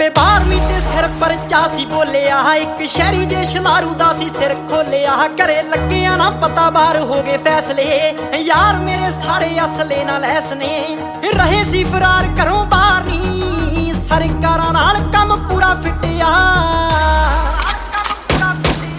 12ਵੀਂ ਤੇ ਸਿਰ ਪਰਚਾ ਸੀ ਬੋਲਿਆ, ਇੱਕ ਸ਼ਹਿਰੀ ਜੇ ਸ਼ਲਾਰੂ ਦਾ ਸੀ ਸਿਰ ਖੋਲਿਆ। ਘਰੇ ਲੱਗਿਆ ਨਾ ਪਤਾ ਬਾਹਰ ਹੋ ਗਏ ਫੈਸਲੇ, ਯਾਰ ਮੇਰੇ ਸਾਰੇ ਅਸਲੇ ਨਾਲ ਲੈਸ ਨੇ। ਰਹੇ ਸੀ ਫਰਾਰ ਘਰੋਂ ਬਾਹਰ ਨੀ, ਸਰਕਾਰਾਂ ਨਾਲ ਕੰਮ ਪੂਰਾ ਫਿੱਟਿਆ।